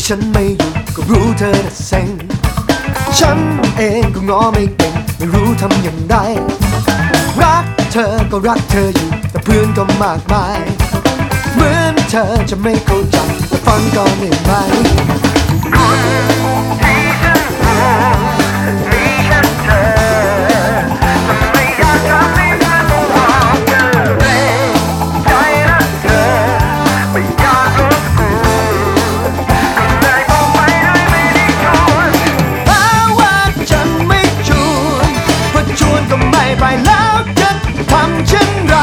ฉันไม่อยู่ก็รู้เธอน่ะเซ็งฉันเองก็ง้อไม่เก่งไม่รู้ทำอย่างไรรักเธอก็รักเธออยู่แต่เพื่อนก็มากมายเหมือนเธอจะไม่เข้าใจแต่ฟังก่อนได้ไหมไปแล้วจะทำเช่นไร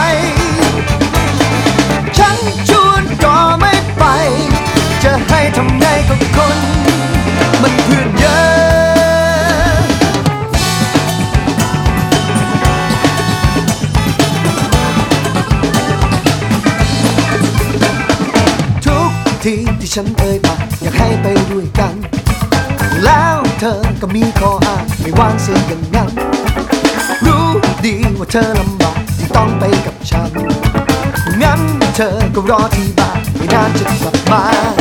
ฉันชวนก็ไม่ไปจะให้ทำไงกับคนมันเพื่อนเยอะทุกทีที่ฉันเอ่ยปากอยากให้ไปด้วยกันแล้วเธอก็มีข้ออ้างไม่วางเสียอย่างนั้นรู้ดีว่าเธอลำบากที่ต้องไปกับฉันงั้นเธอก็รอที่บ้านไม่นานจะกลับมา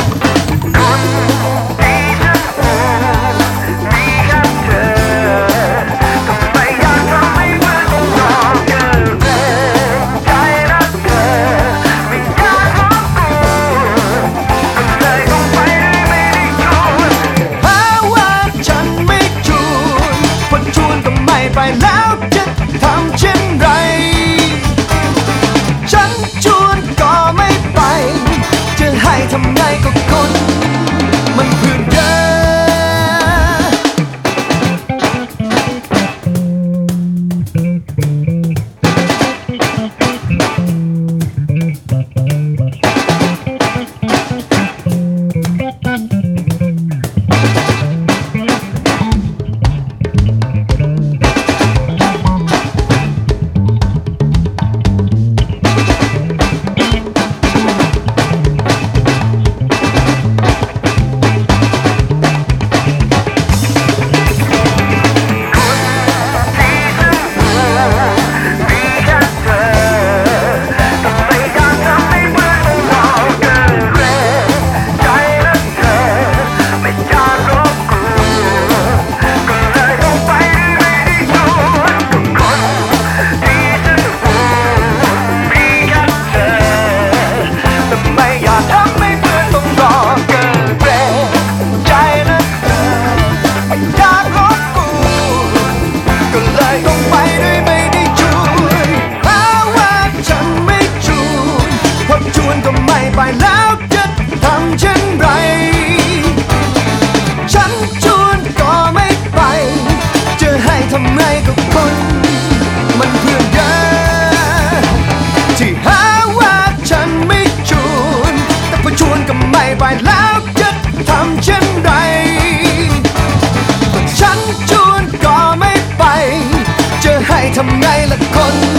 ไปแล้วจะทำเช่นไรฉันชวนก็ไม่ไปจะให้ทำไงก็คนมันเพื่อนเยอะไปแล้วจะทำเช่นไรฉันชวนก็ไม่ไปจะให้ทำไงกับคนมันเพื่อนเยอะที่หาว่าฉันไม่ชวนแต่พอชวนก็ไม่ไปแล้วจะทำเช่นไรฉันชวนก็ไม่ไปจะให้ทำไงละคน